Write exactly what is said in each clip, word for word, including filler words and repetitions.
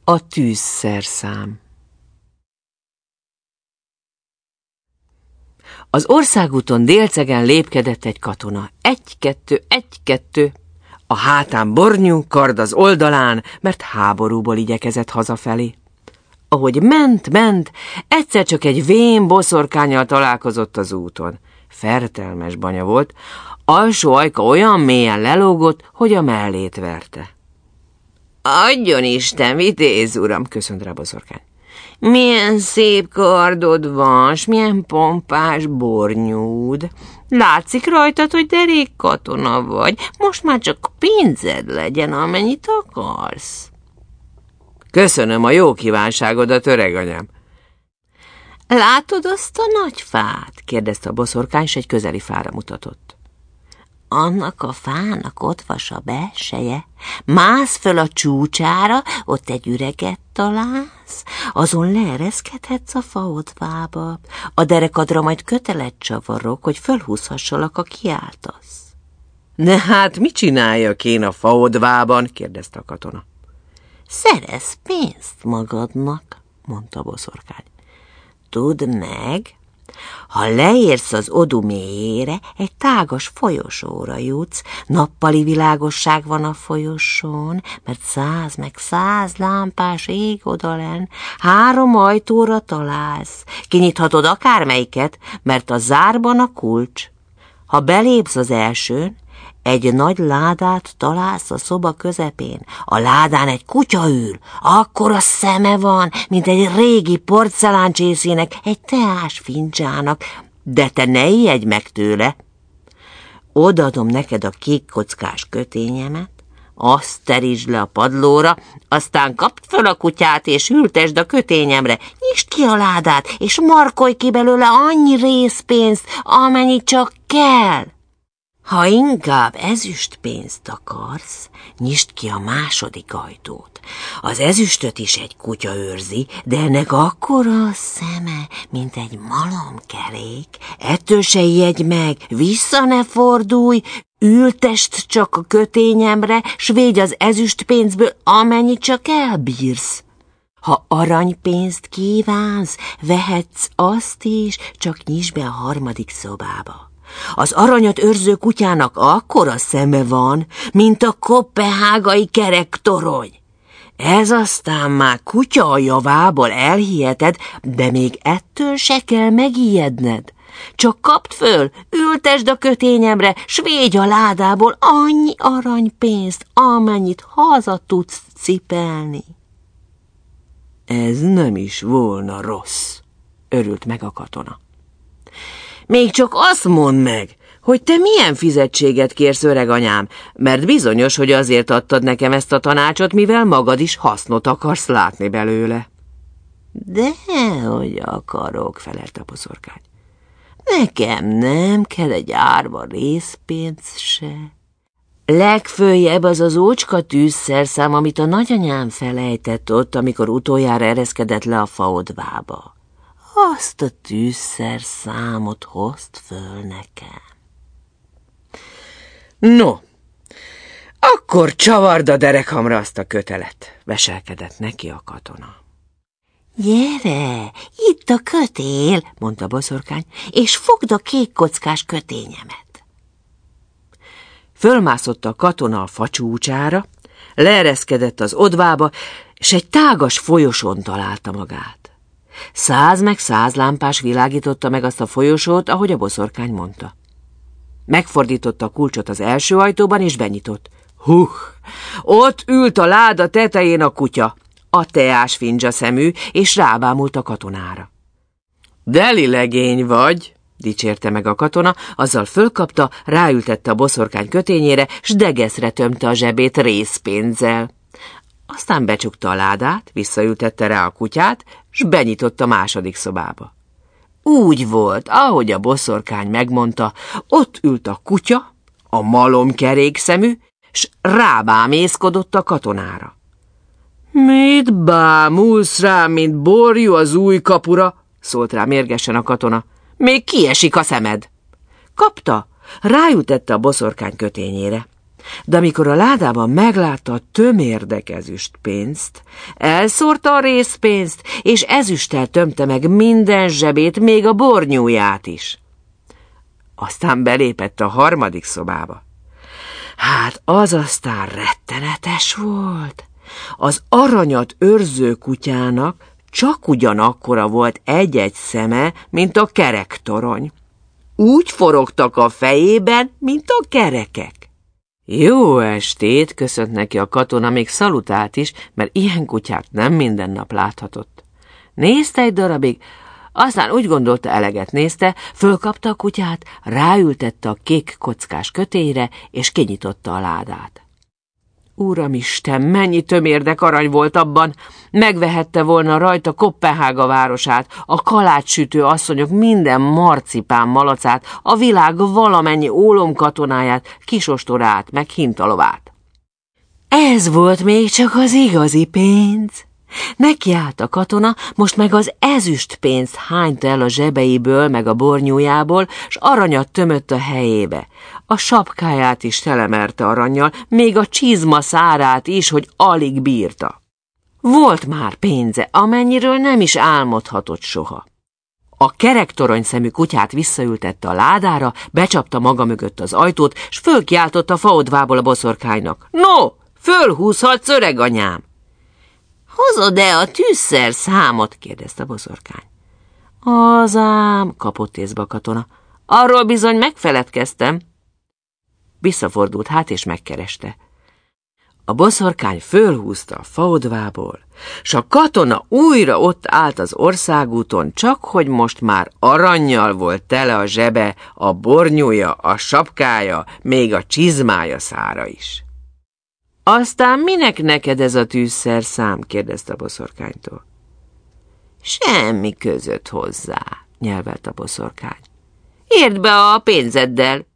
A tűzszerszám. Az országúton délcegen lépkedett egy katona. Egy-kettő, egy-kettő. A hátán bornyú, kard az oldalán, mert háborúból igyekezett hazafelé. Ahogy ment, ment, egyszer csak egy vén boszorkánnyal találkozott az úton. Fertelmes banya volt, alsó ajka olyan mélyen lelógott, hogy a mellét verte. Adjon Isten, vitéz uram, köszönt rá a boszorkány. Milyen szép kardod van, s milyen pompás bornyúd. Látszik rajtad, hogy derék katona vagy. Most már csak pénzed legyen, amennyit akarsz. Köszönöm a jó kívánságodat, öreganyám. Látod azt a nagy fát? Kérdezte a boszorkány, s egy közeli fára mutatott. Annak a fának ott vas a belseje. Mász föl a csúcsára, ott egy üreget találsz, azon leereszkedhetsz a faodvába. A derekadra majd kötelet csavarok, hogy fölhúzhassalak, a kiáltasz. Ne hát, mit csináljak én a faodvában? Kérdezte a katona. Szerez pénzt magadnak, mondta a boszorkány. Tudd meg, ha leérsz az Odu mélyére, egy tágas folyosóra jutsz, nappali világosság van a folyosón, mert száz meg száz lámpás ég odalenn, három ajtóra találsz, kinyithatod akármelyiket, mert a zárban a kulcs. Ha belépsz az elsőn, egy nagy ládát találsz a szoba közepén. A ládán egy kutya ül, akkora szeme van, mint egy régi porceláncsészének, egy teás fincsának, de te ne ijedj meg tőle. Odaadom neked a kék kockás kötényemet, azt terítsd le a padlóra, aztán kapd föl a kutyát, és ültesd a kötényemre, nyisd ki a ládát, és markolj ki belőle annyi részpénzt, amennyi csak kell. Ha inkább ezüstpénzt akarsz, nyisd ki a második ajtót. Az ezüstöt is egy kutya őrzi, de ennek akkora a szeme, mint egy malomkerék. Ettől se ijedj meg, vissza ne fordulj, ültest csak a kötényemre, s védj az ezüstpénzből, amennyit csak elbírsz. Ha aranypénzt kívánsz, vehetsz azt is, csak nyisd be a harmadik szobába. Az aranyat őrző kutyának akkora szeme van, mint a koppenhágai kerektorony. Ez aztán már kutya a javából elhiheted, de még ettől se kell megijedned. Csak kapd föl, ültesd a kötényemre, s védj a ládából annyi aranypénzt, amennyit haza tudsz cipelni. Ez nem is volna rossz, örült meg a katona. Még csak azt mondd meg, hogy te milyen fizetséget kérsz, öreganyám, mert bizonyos, hogy azért adtad nekem ezt a tanácsot, mivel magad is hasznot akarsz látni belőle. Dehogy akarok, felelt a boszorkány. Nekem nem kell egy árva részpénz se. Legföljebb az az ócska tűzszerszám, amit a nagyanyám felejtett ott, amikor utoljára ereszkedett le a faodvába. Azt a tűzszerszámot hozd föl nekem. No, akkor csavard a derekamra azt a kötelet, veselkedett neki a katona. Gyere, itt a kötél, mondta a boszorkány, és fogd a kék kockás kötényemet. Fölmászott a katona a facsúcsára, leereszkedett az odvába, és egy tágas folyosón találta magát. Száz meg száz lámpás világította meg azt a folyosót, ahogy a boszorkány mondta. Megfordította a kulcsot az első ajtóban, és benyitott. Huh! Ott ült a láda tetején a kutya, a teás fincsa szemű, és rábámult a katonára. Deli legény vagy, dicsérte meg a katona, azzal fölkapta, ráültette a boszorkány kötényére, s degeszre tömte a zsebét részpénzzel. Aztán becsukta a ládát, visszaültette rá a kutyát, s benyitott a második szobába. Úgy volt, ahogy a boszorkány megmondta, ott ült a kutya, a malomkerék szemű, s rábámészkodott a katonára. Mit bámulsz rám, mint borjú az új kapura? Szólt rá mérgesen a katona. Még kiesik a szemed. Kapta, ráültette a boszorkány kötényére. De amikor a ládában meglátta a tömérdek ezüstpénzt, elszórta a részpénzt, és ezüsttel tömte meg minden zsebét, még a bornyúját is. Aztán belépett a harmadik szobába. Hát az aztán rettenetes volt. Az aranyat őrző kutyának csak ugyanakkora volt egy-egy szeme, mint a kerektorony. Úgy forogtak a fejében, mint a kerekek. Jó estét, köszönt neki a katona, még szalutált is, mert ilyen kutyát nem minden nap láthatott. Nézte egy darabig, aztán úgy gondolta, eleget nézte, fölkapta a kutyát, ráültette a kék kockás kötélyre, és kinyitotta a ládát. Uramisten, mennyi tömérdek arany volt abban! Megvehette volna rajta Koppenhága városát, a kalácssütő asszonyok minden marcipán malacát, a világ valamennyi ólomkatonáját, kisostorát, meg hintalovát. Ez volt még csak az igazi pénz. Nekiállt a katona, most meg az ezüst pénzt hányta el a zsebeiből, meg a bornyújából, s aranyat tömött a helyébe. A sapkáját is telemerte arannyal, még a csizma szárát is, hogy alig bírta. Volt már pénze, amennyiről nem is álmodhatott soha. A kerektorony szemű kutyát visszaültette a ládára, becsapta maga mögött az ajtót, s fölkiáltotta a faodvából a boszorkánynak. No, fölhúzhatsz, öreganyám! Hozod-e a tűzszer számot? Kérdezte a boszorkány. Az ám, kapott észbe a katona. Arról bizony megfeledkeztem. Visszafordult hát és megkereste. A boszorkány fölhúzta a faodvából, s a katona újra ott állt az országúton, csak hogy most már arannyal volt tele a zsebe, a bornyúja, a sapkája, még a csizmája szára is. Aztán minek neked ez a tűzszer szám? Kérdezte a boszorkánytól. Semmi között hozzá, nyelvelt a boszorkány. Érd be a pénzeddel.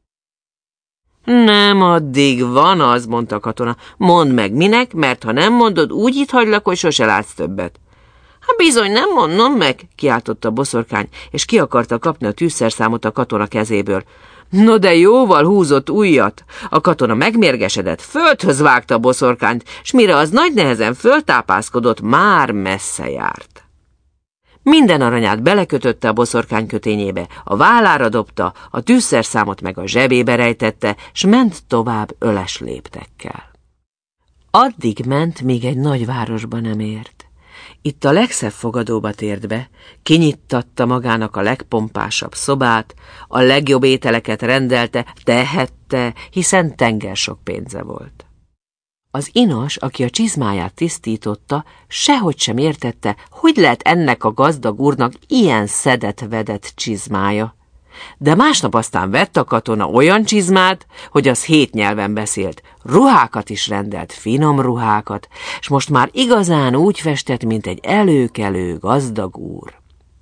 Nem addig van az, mondta a katona. Mondd meg minek, mert ha nem mondod, úgy itt hagylak, hogy sose látsz többet. Hát bizony nem mondom meg, kiáltotta a boszorkány, és ki akarta kapni a tűzszerszámot a katona kezéből. No de jóval húzott ujjat. A katona megmérgesedett, földhöz vágta a boszorkányt, s mire az nagy nehezen föltápászkodott, már messze járt. Minden aranyát belekötötte a boszorkány kötényébe, a vállára dobta, a tűzszerszámot meg a zsebébe rejtette, s ment tovább öles léptekkel. Addig ment, míg egy nagy városba nem ért. Itt a legszebb fogadóba tért be, kinyittatta magának a legpompásabb szobát, a legjobb ételeket rendelte, tehette, hiszen tenger sok pénze volt. Az inos, aki a csizmáját tisztította, sehogy sem értette, hogy lehet ennek a gazdag úrnak ilyen szedett-vedett csizmája. De másnap aztán vett a katona olyan csizmát, hogy az hét nyelven beszélt, ruhákat is rendelt, finom ruhákat, és most már igazán úgy festett, mint egy előkelő gazdag úr.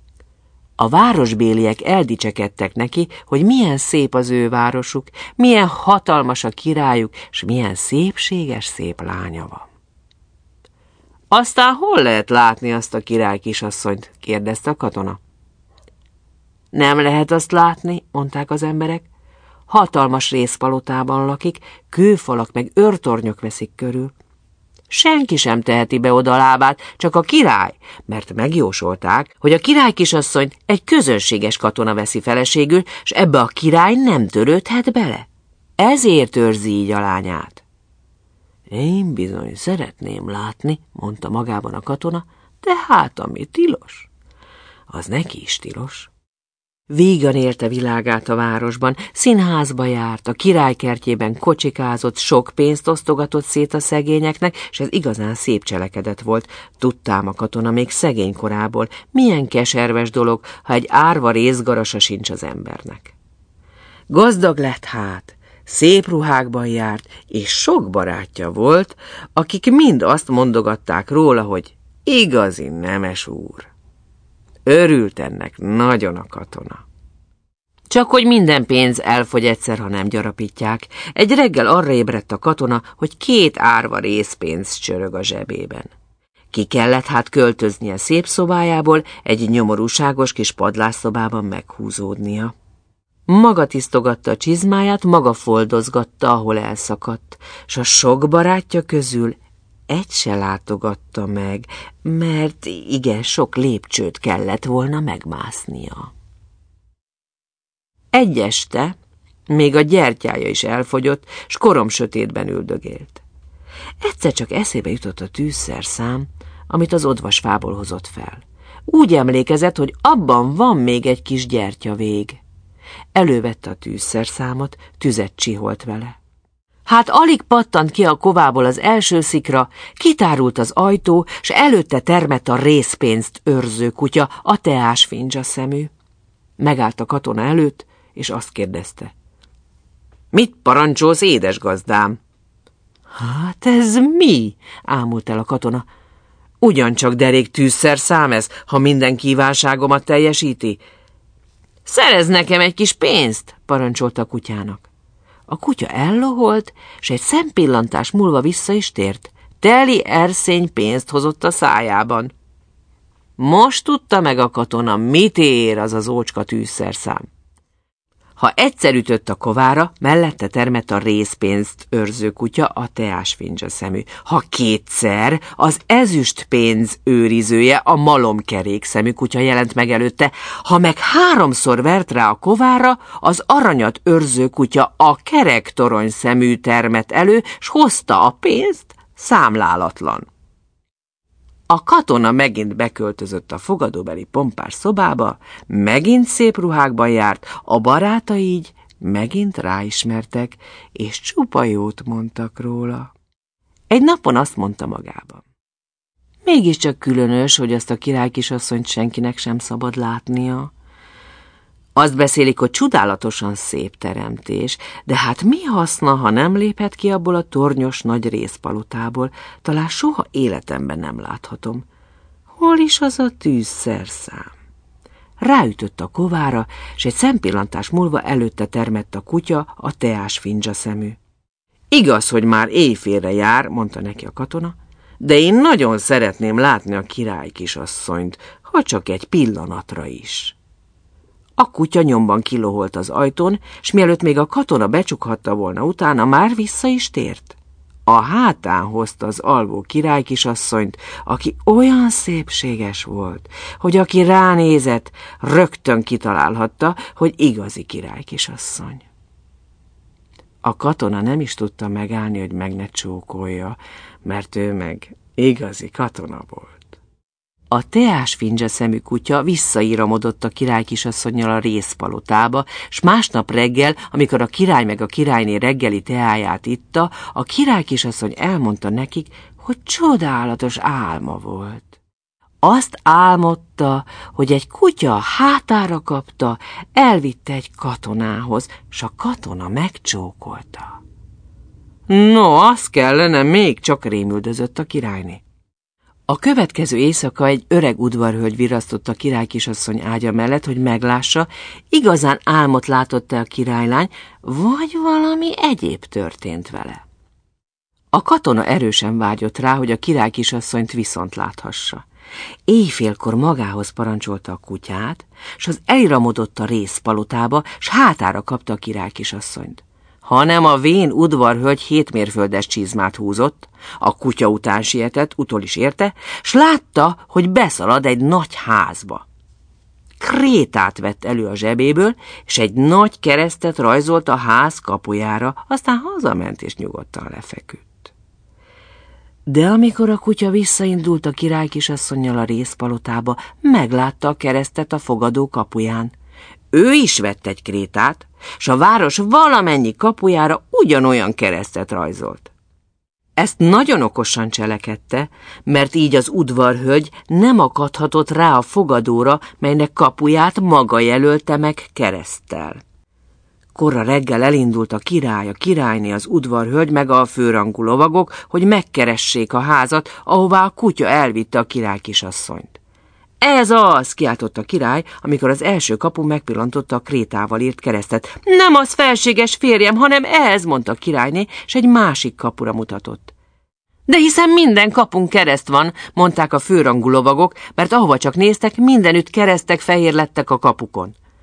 A városbéliek eldicsekedtek neki, hogy milyen szép az ő városuk, milyen hatalmas a királyuk, és milyen szépséges szép lánya van. Aztán hol lehet látni azt a király kisasszonyt? Kérdezte a katona. Nem lehet azt látni, mondták az emberek. Hatalmas részpalotában lakik, kőfalak meg őrtornyok veszik körül. Senki sem teheti be oda a lábát, csak a király, mert megjósolták, hogy a király kisasszonyt egy közönséges katona veszi feleségül, s ebbe a király nem törődhet bele. Ezért őrzi így a lányát. Én bizony szeretném látni, mondta magában a katona, de hát ami tilos, az neki is tilos. Vígan élte világát a városban, színházba járt, a királykertjében kocsikázott, sok pénzt osztogatott szét a szegényeknek, és ez igazán szép cselekedet volt. Tudtám a katona még szegény korából, milyen keserves dolog, ha egy árva részgarasa sincs az embernek. Gazdag lett hát, szép ruhákban járt, és sok barátja volt, akik mind azt mondogatták róla, hogy igazi nemes úr. Örült ennek nagyon a katona. Csak hogy minden pénz elfogy egyszer, ha nem gyarapítják. Egy reggel arra ébredt a katona, hogy két árva részpénz csörög a zsebében. Ki kellett hát költöznie szép szobájából, egy nyomorúságos kis padlásszobában meghúzódnia. Maga tisztogatta a csizmáját, maga foldozgatta, ahol elszakadt, s a sok barátja közül egy se látogatta meg, mert igen sok lépcsőt kellett volna megmásznia. Egy este még a gyertyája is elfogyott, s koromsötétben üldögélt. Egyszer csak eszébe jutott a tűzszerszám, amit az odvasfából hozott fel. Úgy emlékezett, hogy abban van még egy kis gyertyavég. Elővette a tűzszerszámot, tüzet csiholt vele. Hát alig pattant ki a kovából az első szikra, kitárult az ajtó, s előtte termett a részpénzt őrző kutya, a teásfindzsa szemű. Megállt a katona előtt, és azt kérdezte. Mit parancsolsz, édes gazdám? Hát ez mi? Ámult el a katona. Ugyancsak derék tűzszerszám ez, ha minden kívánságomat teljesíti. Szerez nekem egy kis pénzt, parancsolta a kutyának. A kutya elloholt, s egy szempillantás múlva vissza is tért. Teli erszény pénzt hozott a szájában. Most tudta meg a katona, mit ér az az ócska tűzszerszám. Ha egyszer ütött a kovára, mellette termett a részpénzt őrző kutya, a teásfindzsa szemű. Ha kétszer, az ezüstpénz őrizője, a malomkerék szemű kutya jelent meg előtte. Ha meg háromszor vert rá a kovára, az aranyat őrző kutya, a kerektorony szemű termett elő, s hozta a pénzt számlálatlan. A katona megint beköltözött a fogadóbeli pompás szobába, megint szép ruhákban járt, a baráta így megint ráismertek, és csupa jót mondtak róla. Egy napon azt mondta magában. Mégiscsak különös, hogy azt a királykisasszonyt senkinek sem szabad látnia. Azt beszélik, hogy csodálatosan szép teremtés, de hát mi haszna, ha nem léphet ki abból a tornyos nagy részpalotából, talán soha életemben nem láthatom. Hol is az a tűzszerszám? Ráütött a kovára, s egy szempillantás múlva előtte termett a kutya, a teásfindzsa szemű. Igaz, hogy már éjfélre jár, mondta neki a katona, de én nagyon szeretném látni a királykisasszonyt, ha csak egy pillanatra is. A kutya nyomban kiloholt az ajtón, s mielőtt még a katona becsukhatta volna utána, már vissza is tért. A hátán hozta az alvó királykisasszonyt, aki olyan szépséges volt, hogy aki ránézett, rögtön kitalálhatta, hogy igazi királykisasszony. A katona nem is tudta megállni, hogy meg ne csókolja, mert ő meg igazi katona volt. A teásfindzsa szemű kutya visszaíramodott a királykisasszonnyal a részpalotába, s másnap reggel, amikor a király meg a királyné reggeli teáját itta, a királykisasszony elmondta nekik, hogy csodálatos álma volt. Azt álmodta, hogy egy kutya hátára kapta, elvitte egy katonához, s a katona megcsókolta. No, az kellene, még csak rémüldözött a királyné. A következő éjszaka egy öreg udvarhölgy virasztott a királykisasszony ágya mellett, hogy meglássa, igazán álmot látott-e a királylány, vagy valami egyéb történt vele. A katona erősen vágyott rá, hogy a királykisasszonyt viszont láthassa. Éjfélkor magához parancsolta a kutyát, s az eliramodott a részpalotába, s hátára kapta a királykisasszonyt. Hanem a vén udvarhölgy hétmérföldes csizmát húzott, a kutya után sietett, utol is érte, s látta, hogy beszalad egy nagy házba. Krétát vett elő a zsebéből, és egy nagy keresztet rajzolt a ház kapujára, aztán hazament és nyugodtan lefeküdt. De amikor a kutya visszaindult a királykisasszonnyal a részpalotába, meglátta a keresztet a fogadó kapuján. Ő is vett egy krétát, s a város valamennyi kapujára ugyanolyan keresztet rajzolt. Ezt nagyon okosan cselekedte, mert így az udvarhölgy nem akadhatott rá a fogadóra, melynek kapuját maga jelölte meg kereszttel. Korra reggel elindult a király, a királyné, az udvarhölgy meg a főrangú lovagok, hogy megkeressék a házat, ahová a kutya elvitte a királykisasszonyt. Ez az, kiáltott a király, amikor az első kapu megpillantotta a krétával írt keresztet. Nem az, felséges férjem, hanem ez, mondta a királyné, s egy másik kapura mutatott. De hiszen minden kapun kereszt van, mondták a főrangú lovagok, mert ahova csak néztek, mindenütt keresztek fehér lettek a kapukon.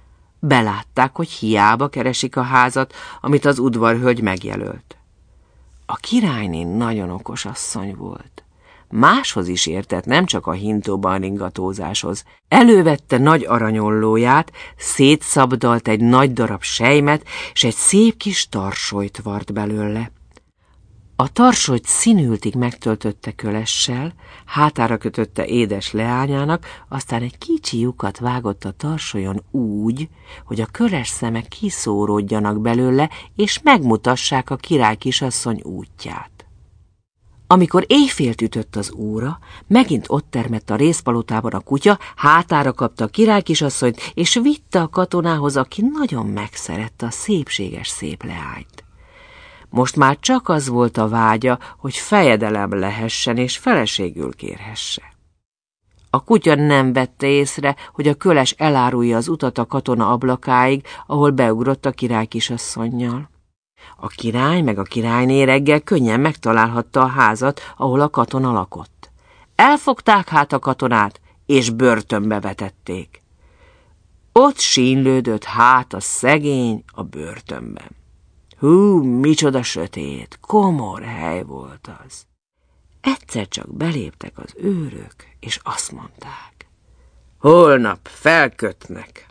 Belátták, hogy hiába keresik a házat, amit az udvarhölgy megjelölt. A királyné nagyon okos asszony volt. Máshoz is értett, nem csak a hintóban ringatózáshoz. Elővette nagy aranyollóját, szétszabdalt egy nagy darab selymet, és egy szép kis tarsolyt vart belőle. A tarsolyt színültig megtöltötte kölessel, hátára kötötte édes leányának, aztán egy kicsi lyukat vágott a tarsolyon úgy, hogy a köles szemek kiszóródjanak belőle, és megmutassák a király kisasszony útját. Amikor éjfélt ütött az óra, megint ott termett a rézpalotában a kutya, hátára kapta a király kisasszonyt, és vitte a katonához, aki nagyon megszerette a szépséges szép leányt. Most már csak az volt a vágya, hogy fejedelem lehessen és feleségül kérhesse. A kutya nem vette észre, hogy a köles elárulja az utat a katona ablakáig, ahol beugrott a király kisasszonnyal. A király meg a királyné reggel könnyen megtalálhatta a házat, ahol a katona lakott. Elfogták hát a katonát, és börtönbe vetették. Ott sínlődött hát a szegény a börtönben. Hú, micsoda sötét, komor hely volt az. Egyszer csak beléptek az őrök, és azt mondták: holnap felkötnek.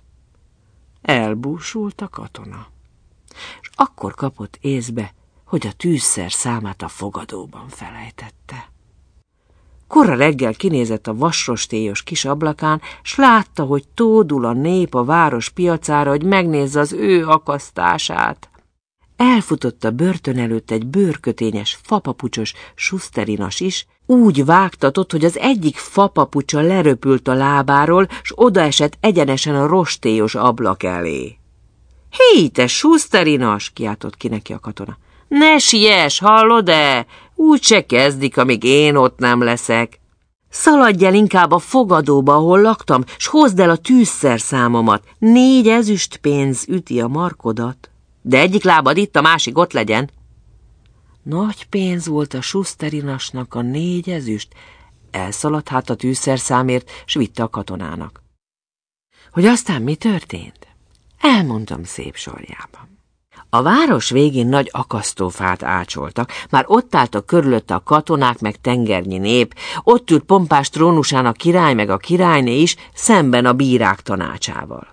Elbúsult a katona, és akkor kapott észbe, hogy a tűzszer számát a fogadóban felejtette. Korra reggel kinézett a vasrostélyos kis ablakán, s látta, hogy tódul a nép a város piacára, hogy megnézze az ő akasztását. Elfutott a börtön előtt egy bőrkötényes, fapapucsos suszterinas is, úgy vágtatott, hogy az egyik fapapucsa leröpült a lábáról, s odaesett egyenesen a rostélyos ablak elé. Hé, te suszterinas! Kiáltott ki neki a katona. Ne siess, hallod-e? Úgy se kezdik, amíg én ott nem leszek. Szaladj el inkább a fogadóba, ahol laktam, s hozd el a tűzszer számomat. Négy ezüst pénz üti a markodat. De egyik lábad itt, a másik ott legyen. Nagy pénz volt a suszterinasnak a négy ezüst. Elszaladt hát a tűzszerszámért, s vitte a katonának. Hogy aztán mi történt? Elmondom szép sorjában. A város végén nagy akasztófát ácsoltak, már ott álltak körülötte a katonák meg tengernyi nép, ott ült pompás trónusán a király meg a királyné is, szemben a bírák tanácsával.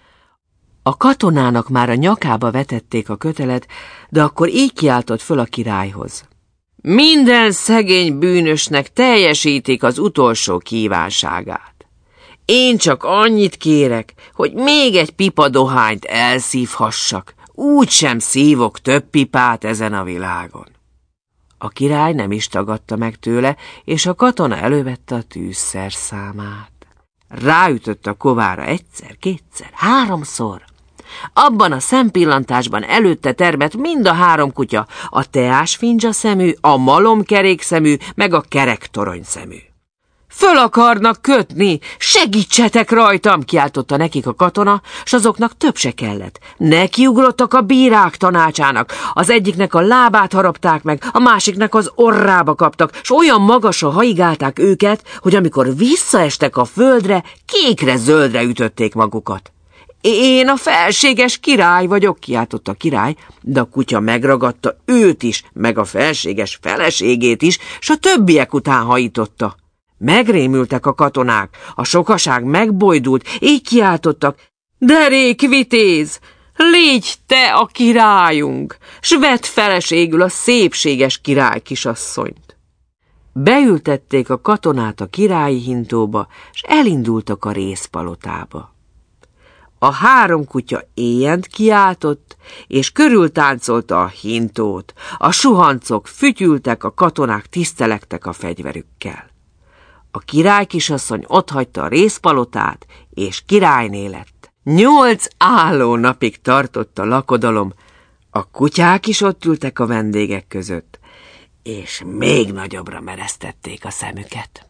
A katonának már a nyakába vetették a kötelet, de akkor így kiáltott föl a királyhoz: minden szegény bűnösnek teljesítik az utolsó kívánságát. Én csak annyit kérek, hogy még egy pipa dohányt elszívhassak, úgy sem szívok több pipát ezen a világon. A király nem is tagadta meg tőle, és a katona elővette a tűzszer számát. Ráütött a kovára egyszer, kétszer, háromszor. Abban a szempillantásban előtte termett mind a három kutya, a teásfindzsa szemű, a malomkerék szemű, meg a kerektorony szemű. Föl akarnak kötni, segítsetek rajtam, kiáltotta nekik a katona, s azoknak több se kellett. Nekiugrottak a bírák tanácsának, az egyiknek a lábát harapták meg, a másiknak az orrába kaptak, s olyan magasra haigálták őket, hogy amikor visszaestek a földre, kékre-zöldre ütötték magukat. Én a felséges király vagyok, kiáltott a király, de a kutya megragadta őt is, meg a felséges feleségét is, s a többiek után hajította. Megrémültek a katonák, a sokaság megbojdult, így kiáltottak: derék vitéz, légy te a királyunk, s vedd feleségül a szépséges király kisasszonyt. Beültették a katonát a királyi hintóba, s elindultak a rézpalotába. A három kutya éjjent kiáltott, és körültáncolta a hintót. A suhancok fütyültek, a katonák tisztelektek a fegyverükkel. A király kisasszony otthagyta a rézpalotát, és királyné lett. Nyolc álló napig tartott a lakodalom, a kutyák is ott ültek a vendégek között, és még nagyobbra meresztették a szemüket.